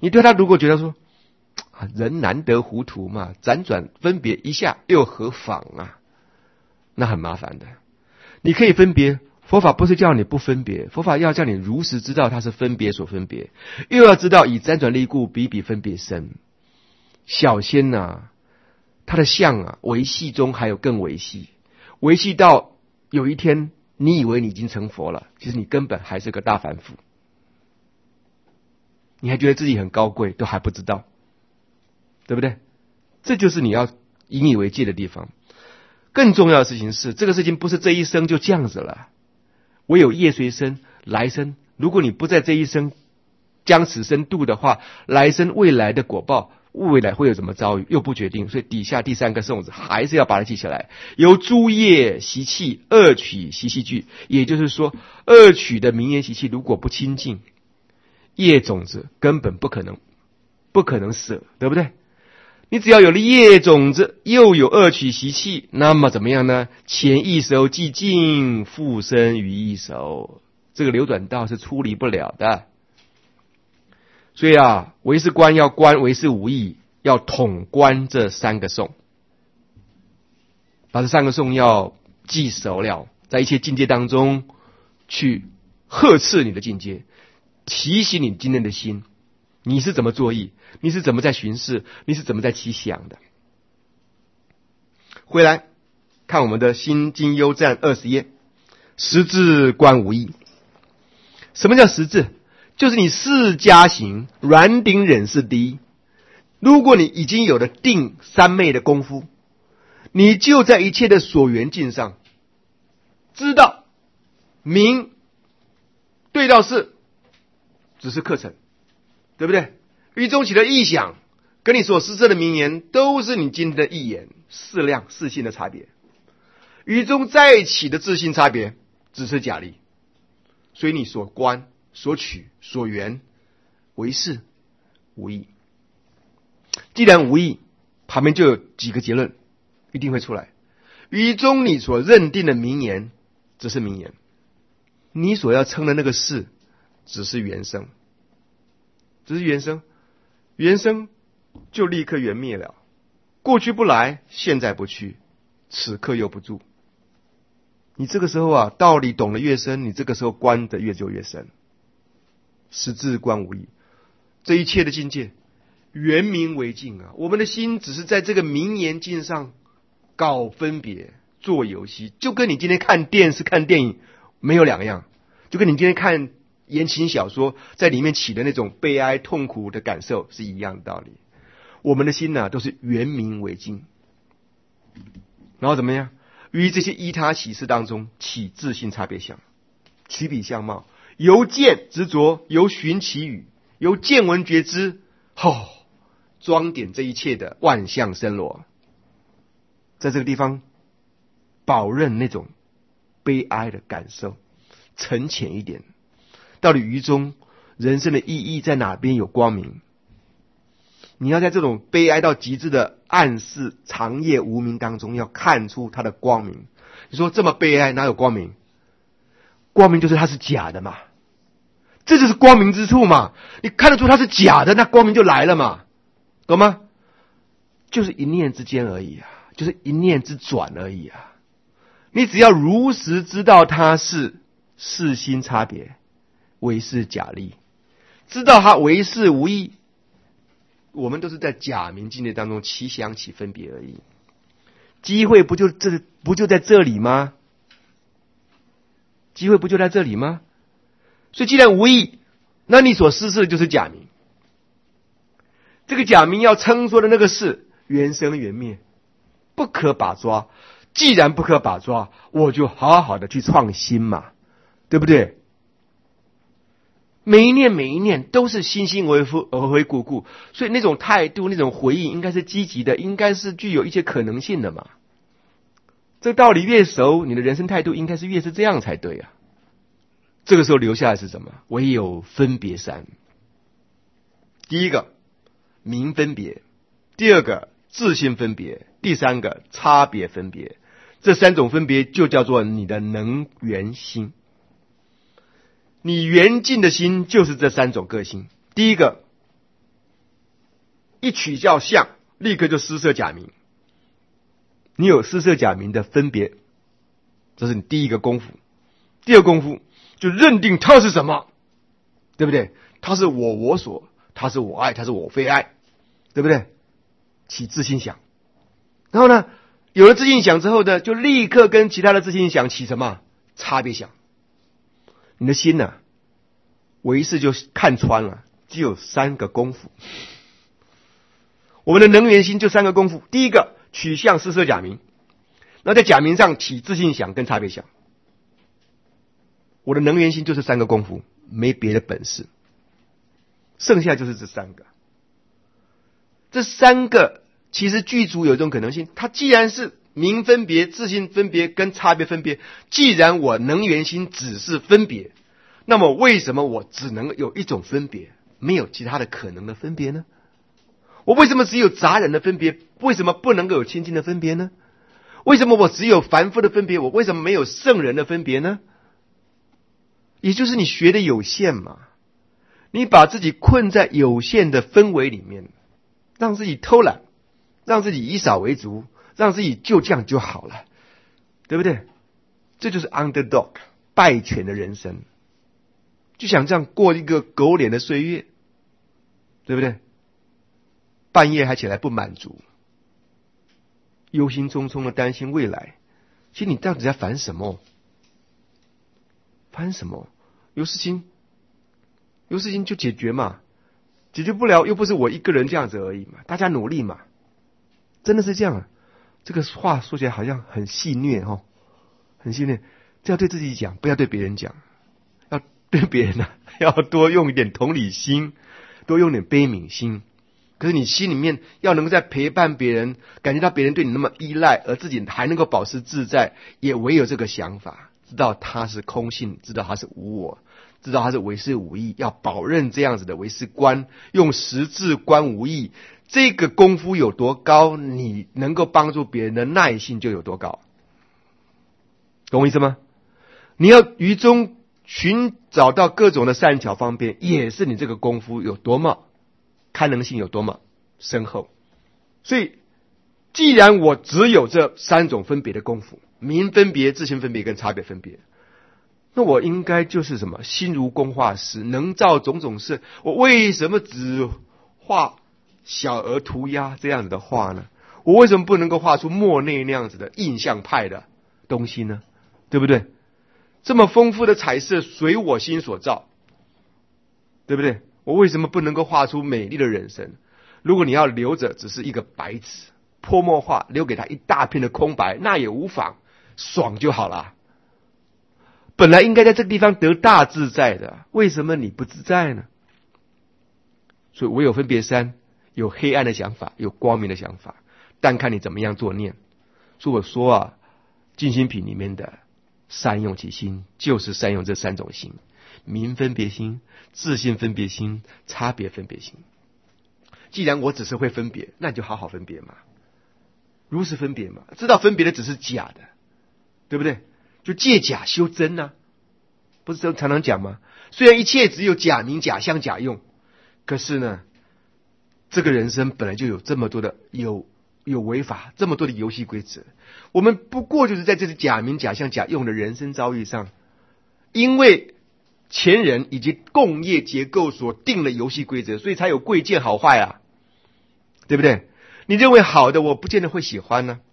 你对他如果觉得说，人难得糊涂嘛，辗转分别一下又何妨啊？那很麻烦的。你可以分别，佛法不是叫你不分别，佛法要叫你如实知道它是分别所分别，又要知道以辗转力故，比比分别生。小仙啊，他的相啊，维系中还有更维系，维系到有一天你以为你已经成佛了，其实你根本还是个大凡夫，你还觉得自己很高贵，都还不知道，对不对？这就是你要引以为戒的地方。更重要的事情是，这个事情不是这一生就这样子了，唯有业随身，来生如果你不在这一生将此生度的话，来生未来的果报，未来会有什么遭遇又不决定。所以底下第三个颂子还是要把它记起来，由诸业习气恶取习气具，也就是说恶取的名言习气如果不清净，业种子根本不可能不可能舍，对不对？你只要有了业种子，又有恶取习气，那么怎么样呢？前一熟既尽，复生于一熟，这个流转道是出离不了的。所以啊，唯识观要观唯识无义，要统观这三个颂，把这三个颂要记熟了，在一切境界当中去呵斥你的境界，提醒你今天的心，你是怎么作意，你是怎么在巡视，你是怎么在起想的。回来看我们的心经幽赞二十页，十字观无义。什么叫十字？就是你四加行软顶忍是第一。如果你已经有了定三昧的功夫，你就在一切的所缘境上知道明对到事只是课程，对不对？于中起的意想跟你所施设的名言都是你今天的意言，四量四性的差别。于中再起的自性差别只是假立，所以你所观所取所缘为是无义。既然无义，旁边就有几个结论一定会出来。于中你所认定的名言只是名言，你所要称的那个事只是缘生，只是缘生，缘生就立刻缘灭了。过去不来，现在不去，此刻又不住。你这个时候啊，道理懂得越深，你这个时候观的越就越深。十字观无义，这一切的境界圆明为净啊！我们的心只是在这个名言境上搞分别做游戏，就跟你今天看电视看电影没有两样，就跟你今天看言情小说在里面起的那种悲哀痛苦的感受是一样的道理。我们的心呢、啊、都是圆明为净，然后怎么样？于这些依他启示当中起自性差别相，取彼相貌，由见执着，由寻其语，由见闻觉知，哦，装点这一切的万象森罗。在这个地方保任那种悲哀的感受沉浅一点，到底于中人生的意义在哪边有光明？你要在这种悲哀到极致的暗示长夜无明当中要看出它的光明。你说这么悲哀哪有光明？光明就是它是假的嘛，这就是光明之处嘛。你看得出它是假的，那光明就来了嘛，懂吗？就是一念之间而已啊，就是一念之转而已啊。你只要如实知道它是世心差别，唯是假立，知道它唯是无义，我们都是在假名境界当中起想起分别而已。机会不就这不就在这里吗？机会不就在这里吗？所以既然无义，那你所施设的就是假名。这个假名要称说的那个事，缘生缘灭，不可把抓。既然不可把抓，我就好好的去创新嘛，对不对？每一念每一念都是心心为复而回故故，所以那种态度那种回应应该是积极的，应该是具有一些可能性的嘛。这个道理越熟，你的人生态度应该是越是这样才对啊。这个时候留下来是什么？唯有分别三。第一个名分别，第二个自性分别，第三个差别分别。这三种分别就叫做你的能缘心。你缘尽的心就是这三种个性。第一个一取叫相，立刻就施设假名。你有施设假名的分别，这是你第一个功夫。第二个功夫就认定它是什么，对不对？它是我我所，它是我爱，它是我非爱，对不对？起自心想。然后呢，有了自心想之后呢，就立刻跟其他的自心想起什么差别想。你的心呢、啊，唯是就看穿了，只有三个功夫。我们的能源心就三个功夫：第一个，取相施设假名，那在假名上起自心想跟差别想。我的能源心就是三个功夫，没别的本事，剩下就是这三个。这三个其实具足有一种可能性，它既然是名分别、自性分别跟差别分别，既然我能源心只是分别，那么为什么我只能有一种分别，没有其他的可能的分别呢？我为什么只有杂人的分别？为什么不能够有清净的分别呢？为什么我只有凡夫的分别？我为什么没有圣人的分别呢？也就是你学的有限嘛，你把自己困在有限的氛围里面，让自己偷懒，让自己以少为足，让自己就这样就好了，对不对？这就是 underdog 败犬的人生，就想这样过一个狗脸的岁月，对不对？半夜还起来不满足，忧心忡忡的担心未来。其实你到底在烦什么？烦什么？有事情，有事情就解决嘛，解决不了又不是我一个人这样子而已嘛，大家努力嘛，真的是这样啊。这个话说起来好像很戏谑哦，很戏谑，这要对自己讲，不要对别人讲，要对别人呢、啊，要多用一点同理心，多用点悲悯心。可是你心里面要能够在陪伴别人，感觉到别人对你那么依赖，而自己还能够保持自在，也唯有这个想法，知道他是空性，知道他是无我，知道他是唯识无义，要保任这样子的唯识观，用实质观无义，这个功夫有多高，你能够帮助别人的耐性就有多高，懂我意思吗？你要于中寻找到各种的善巧方便，也是你这个功夫有多么堪能性有多么深厚。所以既然我只有这三种分别的功夫，名分别、自性分别跟差别分别，那我应该就是什么？心如工画师，能造种种色。我为什么只画小儿涂鸦这样子的画呢？我为什么不能够画出莫内那样子的印象派的东西呢？对不对？这么丰富的彩色随我心所造，对不对？我为什么不能够画出美丽的人生？如果你要留着只是一个白纸泼墨画，留给他一大片的空白，那也无妨，爽就好了。本来应该在这个地方得大自在的，为什么你不自在呢？所以我有分别三，有黑暗的想法，有光明的想法，但看你怎么样做念。所以我说啊，净心品里面的善用其心，就是善用这三种心：名分别心、自性分别心、差别分别心。既然我只是会分别，那你就好好分别嘛，如实分别嘛，知道分别的只是假的，对不对？就借假修真啊，不是常常讲吗？虽然一切只有假名、假相、假用，可是呢，这个人生本来就有这么多的有有违法，这么多的游戏规则。我们不过就是在这些假名、假相、假用的人生遭遇上，因为前人以及共业结构所定了游戏规则，所以才有贵贱好坏啊，对不对？你认为好的，我不见得会喜欢呢、啊。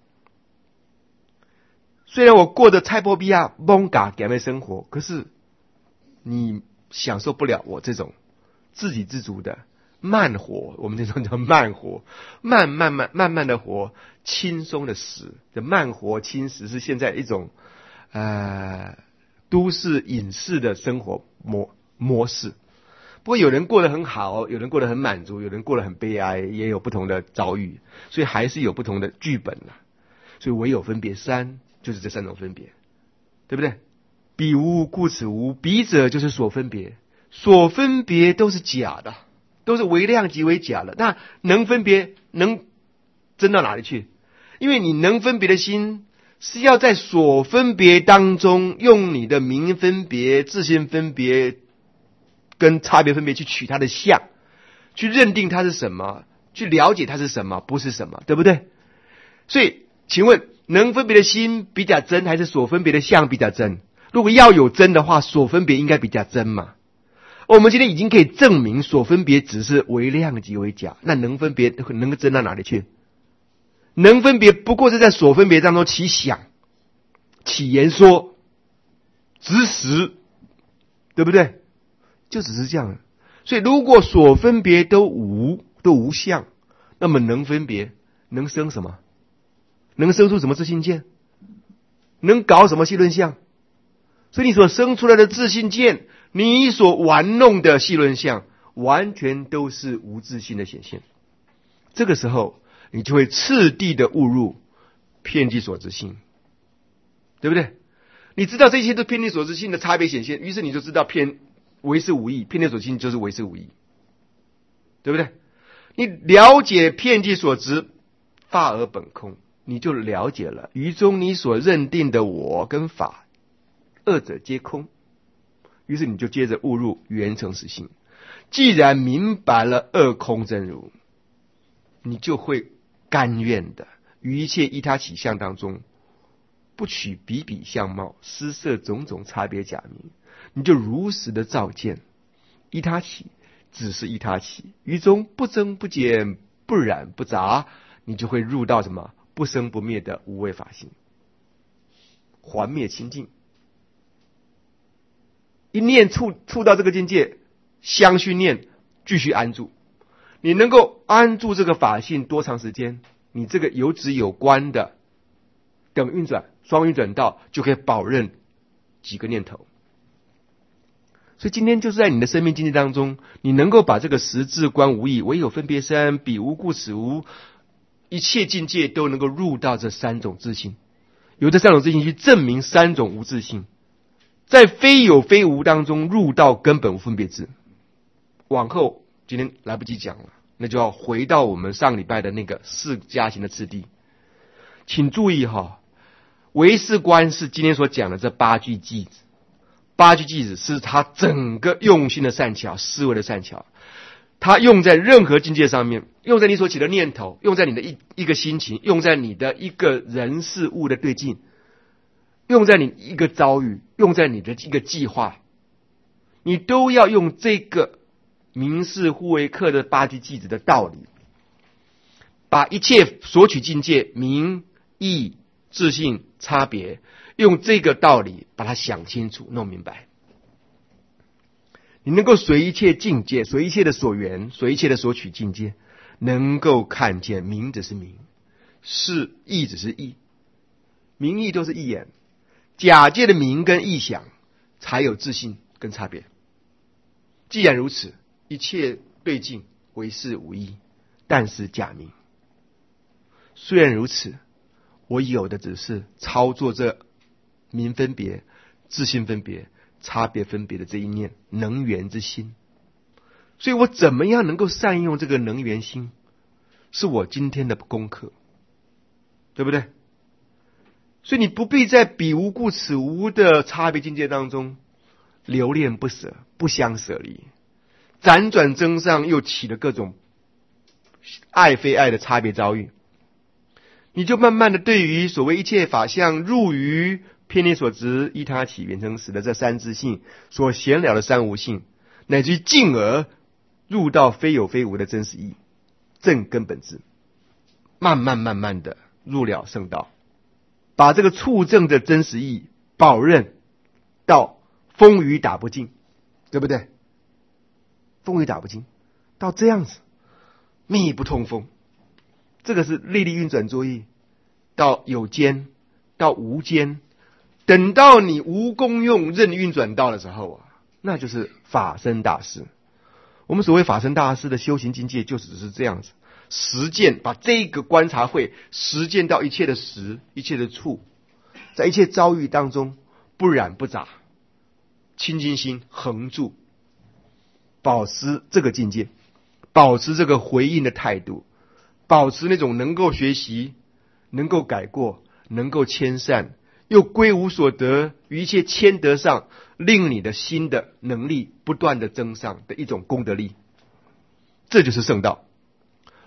虽然我过着菜波比亚蒙嘎感的生活，可是你享受不了我这种自给自足的慢活。我们这种叫慢活，慢慢慢慢慢的活，轻松的死。这慢活轻食是现在一种呃都市隐士的生活模模式。不过有人过得很好，有人过得很满足，有人过得很悲哀，也有不同的遭遇，所以还是有不同的剧本啦。所以唯有分别三，就是这三种分别，对不对？彼无故此无，彼者就是所分别，所分别都是假的，都是为量即为假的。那能分别能真到哪里去？因为你能分别的心是要在所分别当中，用你的名分别、自性分别跟差别分别去取它的相，去认定它是什么， 去了解它是什么，不是什么，对不对？所以，请问能分别的心比较真，还是所分别的相比较真？如果要有真的话，所分别应该比较真嘛。我们今天已经可以证明所分别只是为量即为假，那能分别能够真到哪里去？能分别不过是在所分别当中起想、起言说、执实，对不对？就只是这样。所以如果所分别都无都无相，那么能分别能生什么？能生出什么自性见？能搞什么细论相？所以你所生出来的自性见，你所玩弄的细论相，完全都是无自性的显现。这个时候你就会次第的误入遍计所知性，对不对？你知道这些都遍计所知性的差别显现，于是你就知道遍唯是无义，遍计所知性就是唯是无义，对不对？你了解遍计所知法而本空，你就了解了于中你所认定的我跟法二者皆空，于是你就接着误入圆成实性。既然明白了二空真如，你就会甘愿的于一切依他起相当中，不取比比相貌，施设种种差别假名，你就如实的照见依他起只是依他起，于中不增不减，不染不杂，你就会入到什么不生不灭的无为法性，还灭清净。一念触触到这个境界，相续念继续安住。你能够安住这个法性多长时间，你这个有止有观的等运转双运转道就可以保任几个念头。所以今天就是在你的生命境界当中，你能够把这个实质观无义，唯有分别三，彼无故此无，一切境界都能够入到这三种自性，由这三种自性去证明三种无自性，在非有非无当中入到根本无分别智。往后今天来不及讲了，那就要回到我们上礼拜的那个四加行的次第。请注意哈，唯识观是今天所讲的这八句偈子，八句偈子是他整个用心的善巧，思维的善巧，他用在任何境界上面，用在你所起的念头，用在你的一一个心情，用在你的一个人事物的对境，用在你一个遭遇，用在你的一个计划，你都要用这个明示互为客的八句偈子的道理，把一切所取境界明义自性差别，用这个道理把它想清楚弄明白。你能够随一切境界，随一切的所缘，随一切的所取境界，能够看见明只是明，是义只是义，明义都是义眼，假借的明跟义想才有自性跟差别。既然如此，一切对境唯是无义，但是假名。虽然如此，我有的只是操作这明分别、自性分别、差别分别的这一念能缘之心。所以我怎么样能够善用这个能缘心，是我今天的功课，对不对？所以你不必在彼无故此无的差别境界当中留恋不舍，不相舍离，辗转增上又起了各种爱非爱的差别遭遇，你就慢慢的对于所谓一切法相入于遍计所知依他起圆成实的这三自性所显了的三无性，乃至于进而入到非有非无的真实义正根本智，慢慢慢慢的入了圣道，把这个处证的真实义保任到风雨打不尽，对不对？风雨打不尽到这样子密不通风，这个是历历运转作业，到有间到无间，等到你无功用任运转到的时候啊，那就是法身大事。我们所谓法身大事的修行境界，就只是这样子实践，把这个观察会实践到一切的实，一切的处，在一切遭遇当中不染不杂，清净心恒住，保持这个境界，保持这个回应的态度，保持那种能够学习，能够改过，能够谦善，又归无所得，于一切谦德上令你的心的能力不断的增上的一种功德力，这就是圣道。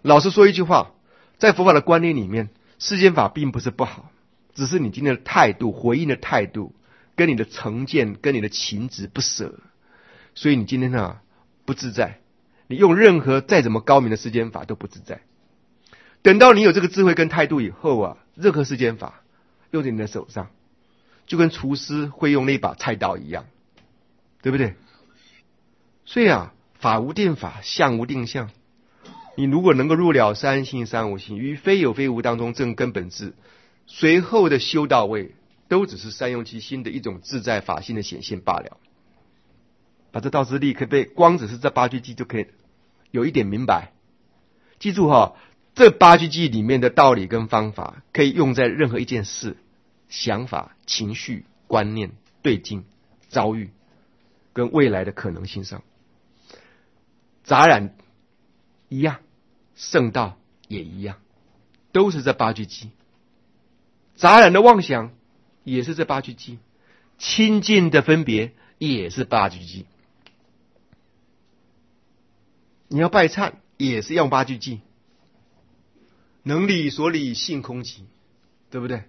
老实说一句话，在佛法的观念里面，世间法并不是不好，只是你今天的态度、回应的态度，跟你的成见、跟你的情执不舍，所以你今天啊不自在。你用任何再怎么高明的世间法都不自在。等到你有这个智慧跟态度以后啊，任何世间法用在你的手上，就跟厨师会用那把菜刀一样，对不对？所以啊，法无定法，相无定相。你如果能够入了三性三无性，于非有非无当中证根本智，随后的修到位，都只是善用其心的一种自在法性的显现罢了。把这道之力可以被光只是这八句偈就可以有一点明白。记住哈，这八句偈里面的道理跟方法，可以用在任何一件事、想法、情绪、观念、对境、遭遇跟未来的可能性上。杂染一样，圣道也一样，都是这八句偈。杂染的妄想也是这八句偈，清净的分别也是八句偈。你要拜忏也是用八句偈，能理所理性空寂，对不对？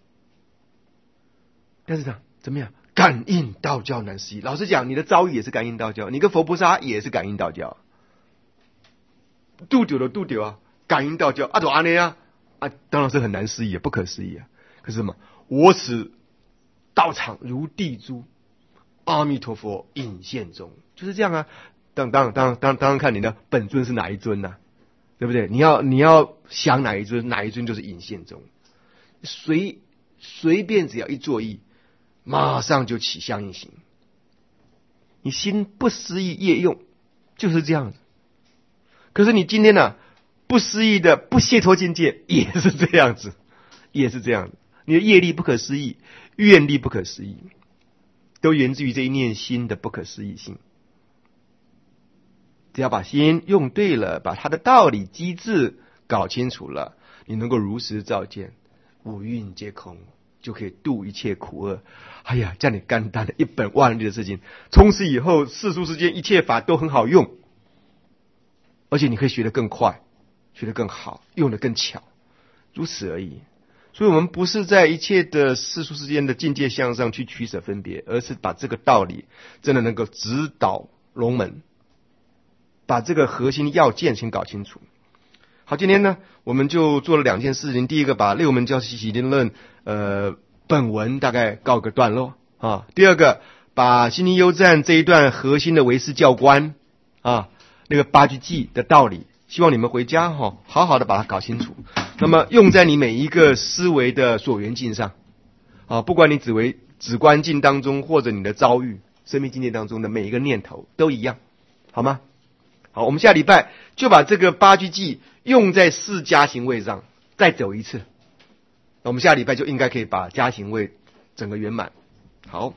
但是呢，怎么样？感应道教难思议。老实讲，你的遭遇也是感应道教，你跟佛菩萨也是感应道教。度丢了度丢啊，感应道教啊，怎么呢啊？啊，当然是很难思议，不可思议啊。可是什么？我此道场如地珠，阿弥陀佛隐现中，就是这样啊。当当当当当然看你的本尊是哪一尊呐、啊，对不对？你要你要想哪一尊，哪一尊就是隐现中。随随便只要一作意，马上就起相应行。你心不思议业用，就是这样子。可是你今天呢、啊，不思议的不解脱境界也是这样子，也是这样子。你的业力不可思议，愿力不可思议，都源自于这一念心的不可思议性。只要把心用对了，把它的道理机制搞清楚了，你能够如实照见，五蕴皆空，就可以度一切苦厄。哎呀，这样你干单的一本万利的事情，从此以后世俗世间一切法都很好用，而且你可以学得更快，学得更好，用得更巧，如此而已。所以我们不是在一切的世俗世间的境界相上去取舍分别，而是把这个道理真的能够指导龙门，把这个核心要件先搞清楚。好，今天呢，我们就做了两件事情。第一个，把六门教习习定论呃本文大概告个段落啊。第二个，把心灵幽赞这一段核心的唯识教观啊，那个八句偈的道理，希望你们回家哈、哦，好好的把它搞清楚。那么用在你每一个思维的所缘境上啊，不管你只为止观境当中，或者你的遭遇、生命境界当中的每一个念头都一样，好吗？好，我们下礼拜就把这个八句偈用在四加行位上，再走一次。我们下礼拜就应该可以把加行位整个圆满。好。